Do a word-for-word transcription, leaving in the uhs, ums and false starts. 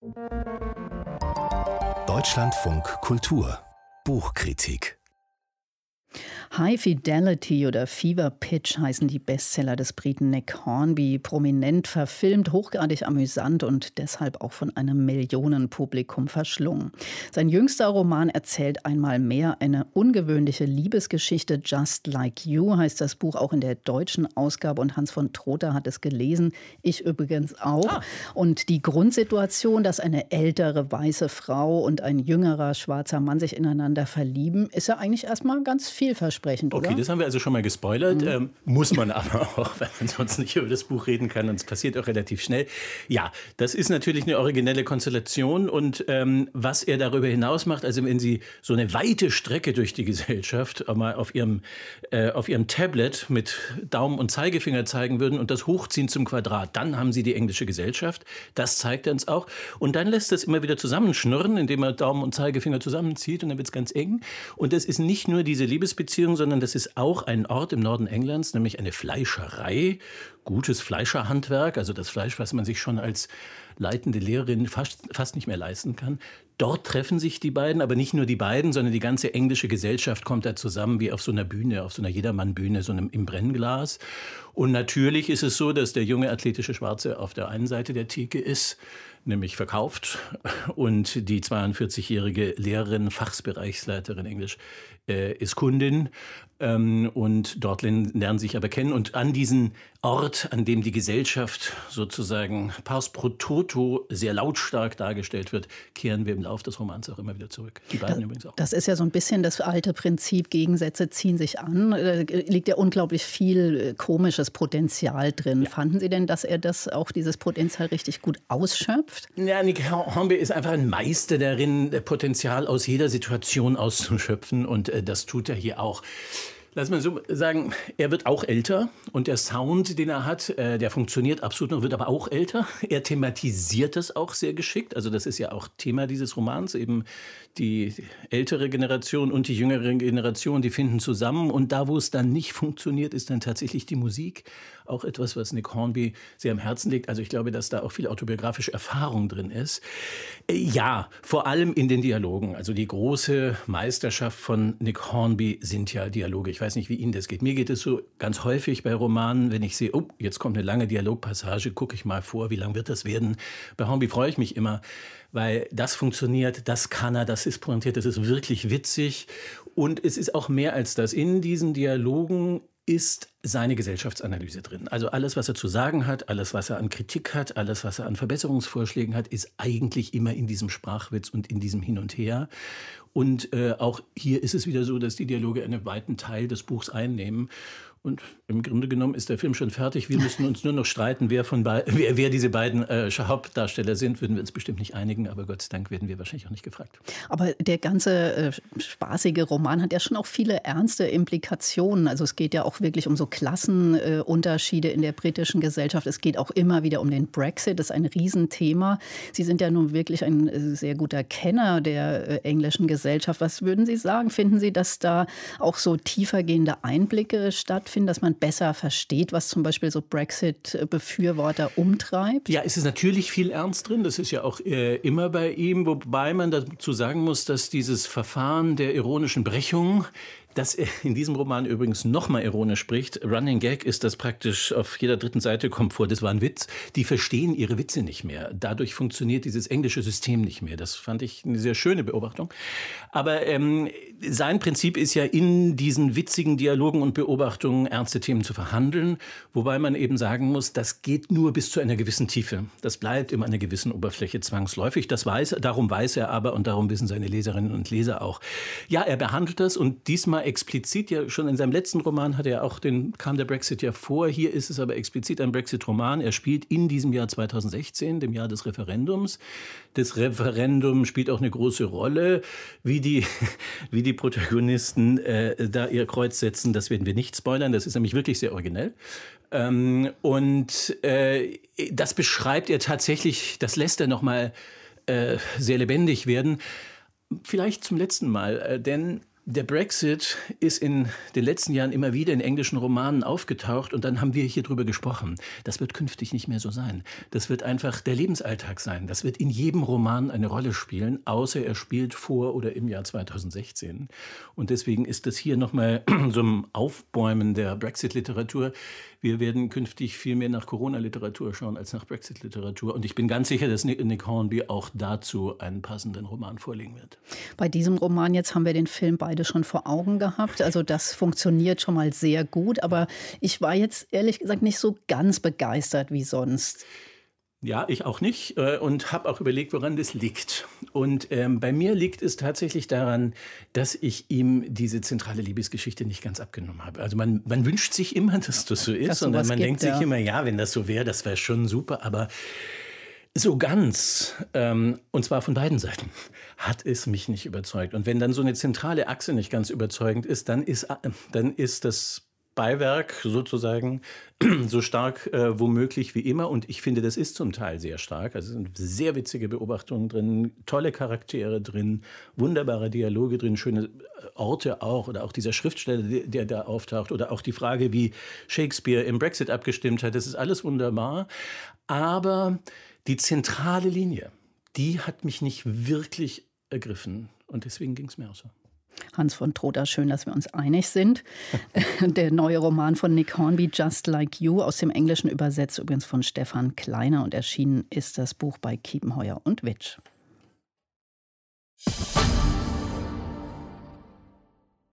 Deutschlandfunk Kultur Buchkritik. High Fidelity oder Fever Pitch heißen die Bestseller des Briten Nick Hornby. Prominent verfilmt, hochgradig amüsant und deshalb auch von einem Millionenpublikum verschlungen. Sein jüngster Roman erzählt einmal mehr eine ungewöhnliche Liebesgeschichte. Just Like You heißt das Buch, auch in der deutschen Ausgabe. Und Hans von Trotha hat es gelesen. Ich übrigens auch. Ah. Und die Grundsituation, dass eine ältere weiße Frau und ein jüngerer schwarzer Mann sich ineinander verlieben, ist ja eigentlich erstmal ganz vielversprechend. Oder? Okay, das haben wir also schon mal gespoilert. Mhm. Ähm, muss man aber auch, weil man sonst nicht über das Buch reden kann. Und es passiert auch relativ schnell. Ja, das ist natürlich eine originelle Konstellation. Und ähm, was er darüber hinaus macht, also wenn Sie so eine weite Strecke durch die Gesellschaft mal auf Ihrem, äh, auf Ihrem Tablet mit Daumen und Zeigefinger zeigen würden und das hochziehen zum Quadrat, dann haben Sie die englische Gesellschaft. Das zeigt er uns auch. Und dann lässt er es immer wieder zusammenschnurren, indem er Daumen und Zeigefinger zusammenzieht. Und dann wird es ganz eng. Und das ist nicht nur diese Liebesbeziehung, sondern das ist auch ein Ort im Norden Englands, nämlich eine Fleischerei, gutes Fleischerhandwerk, also das Fleisch, was man sich schon als leitende Lehrerin fast, fast nicht mehr leisten kann. Dort treffen sich die beiden, aber nicht nur die beiden, sondern die ganze englische Gesellschaft kommt da zusammen wie auf so einer Bühne, auf so einer Jedermann-Bühne, so einem im Brennglas. Und natürlich ist es so, dass der junge athletische Schwarze auf der einen Seite der Theke ist, nämlich verkauft, und die zweiundvierzigjährige Lehrerin, Fachbereichsleiterin Englisch, äh, ist Kundin. Ähm, und dort lernen sich aber kennen. Und an diesen Ort, an dem die Gesellschaft sozusagen pars pro toto sehr lautstark dargestellt wird, kehren wir im Laufe des Romans auch immer wieder zurück. Die beiden das, übrigens auch. Das ist ja so ein bisschen das alte Prinzip, Gegensätze ziehen sich an. Da liegt ja unglaublich viel komisches Potenzial drin. Ja. Fanden Sie denn, dass er das auch dieses Potenzial richtig gut ausschöpft? Ja, Nick Hornby ist einfach ein Meister darin, Potenzial aus jeder Situation auszuschöpfen. Und äh, das tut er hier auch. Lass mal so sagen, er wird auch älter und der Sound, den er hat, äh, der funktioniert absolut noch, wird aber auch älter. Er thematisiert das auch sehr geschickt. Also das ist ja auch Thema dieses Romans, eben die ältere Generation und die jüngere Generation, die finden zusammen. Und da, wo es dann nicht funktioniert, ist dann tatsächlich die Musik. Auch etwas, was Nick Hornby sehr am Herzen liegt. Also ich glaube, dass da auch viel autobiografische Erfahrung drin ist. Äh, ja, vor allem in den Dialogen. Also die große Meisterschaft von Nick Hornby sind ja Dialoge. Ich weiß nicht, wie Ihnen das geht. Mir geht es so ganz häufig bei Romanen, wenn ich sehe, oh, jetzt kommt eine lange Dialogpassage, gucke ich mal vor, wie lang wird das werden. Bei Hornby freue ich mich immer, weil das funktioniert, das kann er, das ist pointiert, das ist wirklich witzig. Und es ist auch mehr als das. In diesen Dialogen ist seine Gesellschaftsanalyse drin. Also alles, was er zu sagen hat, alles, was er an Kritik hat, alles, was er an Verbesserungsvorschlägen hat, ist eigentlich immer in diesem Sprachwitz und in diesem Hin und Her. Und äh, auch hier ist es wieder so, dass die Dialoge einen weiten Teil des Buchs einnehmen. Und im Grunde genommen ist der Film schon fertig. Wir müssen uns nur noch streiten, wer, von be- wer, wer diese beiden äh, Hauptdarsteller sind. Würden wir uns bestimmt nicht einigen, aber Gott sei Dank werden wir wahrscheinlich auch nicht gefragt. Aber der ganze äh, spaßige Roman hat ja schon auch viele ernste Implikationen. Also es geht ja auch wirklich um so Klassenunterschiede äh, in der britischen Gesellschaft. Es geht auch immer wieder um den Brexit. Das ist ein Riesenthema. Sie sind ja nun wirklich ein äh, sehr guter Kenner der äh, englischen Gesellschaft. Was würden Sie sagen? Finden Sie, dass da auch so tiefergehende Einblicke stattfinden, dass man besser versteht, was zum Beispiel so Brexit-Befürworter umtreibt? Ja, es ist natürlich viel Ernst drin. Das ist ja auch äh, immer bei ihm. Wobei man dazu sagen muss, dass dieses Verfahren der ironischen Brechung, das er in diesem Roman übrigens nochmal ironisch spricht. Running Gag ist das praktisch auf jeder dritten Seite kommt vor. Das war ein Witz. Die verstehen ihre Witze nicht mehr. Dadurch funktioniert dieses englische System nicht mehr. Das fand ich eine sehr schöne Beobachtung. Aber ähm, sein Prinzip ist ja, in diesen witzigen Dialogen und Beobachtungen ernste Themen zu verhandeln. Wobei man eben sagen muss, das geht nur bis zu einer gewissen Tiefe. Das bleibt immer einer gewissen Oberfläche zwangsläufig. Das weiß, darum weiß er aber und darum wissen seine Leserinnen und Leser auch. Ja, er behandelt das und diesmal explizit, ja schon in seinem letzten Roman hat er auch den, kam der Brexit ja vor. Hier ist es aber explizit ein Brexit-Roman. Er spielt in diesem Jahr zweitausendsechzehn, dem Jahr des Referendums. Das Referendum spielt auch eine große Rolle. Wie die, wie die Protagonisten äh, da ihr Kreuz setzen, das werden wir nicht spoilern. Das ist nämlich wirklich sehr originell. Ähm, und äh, das beschreibt er tatsächlich, das lässt er nochmal äh, sehr lebendig werden. Vielleicht zum letzten Mal, äh, denn Der Brexit ist in den letzten Jahren immer wieder in englischen Romanen aufgetaucht und dann haben wir hier drüber gesprochen. Das wird künftig nicht mehr so sein. Das wird einfach der Lebensalltag sein. Das wird in jedem Roman eine Rolle spielen, außer er spielt vor oder im Jahr zweitausendsechzehn. Und deswegen ist das hier nochmal so ein Aufbäumen der Brexit-Literatur. Wir werden künftig viel mehr nach Corona-Literatur schauen als nach Brexit-Literatur. Und ich bin ganz sicher, dass Nick Hornby auch dazu einen passenden Roman vorlegen wird. Bei diesem Roman jetzt haben wir den Film beide schon vor Augen gehabt. Also das funktioniert schon mal sehr gut. Aber ich war jetzt ehrlich gesagt nicht so ganz begeistert wie sonst. Ja, ich auch nicht äh, und habe auch überlegt, woran das liegt. Und ähm, bei mir liegt es tatsächlich daran, dass ich ihm diese zentrale Liebesgeschichte nicht ganz abgenommen habe. Also man, man wünscht sich immer, dass das so ist. Dass und dann man gibt, denkt ja. sich immer, ja, wenn das so wäre, das wäre schon super. Aber so ganz, ähm, und zwar von beiden Seiten, hat es mich nicht überzeugt. Und wenn dann so eine zentrale Achse nicht ganz überzeugend ist, dann ist, äh, dann ist das Beiwerk sozusagen so stark äh, womöglich wie immer. Und ich finde, das ist zum Teil sehr stark. Also es sind sehr witzige Beobachtungen drin, tolle Charaktere drin, wunderbare Dialoge drin, schöne Orte auch. Oder auch dieser Schriftsteller, der, der da auftaucht. Oder auch die Frage, wie Shakespeare im Brexit abgestimmt hat. Das ist alles wunderbar. Aber die zentrale Linie, die hat mich nicht wirklich ergriffen. Und deswegen ging es mir auch so. Hans von Trotha, schön, dass wir uns einig sind. Der neue Roman von Nick Hornby, Just Like You, aus dem Englischen übersetzt übrigens von Stefan Kleiner. Und erschienen ist das Buch bei Kiepenheuer und Witsch.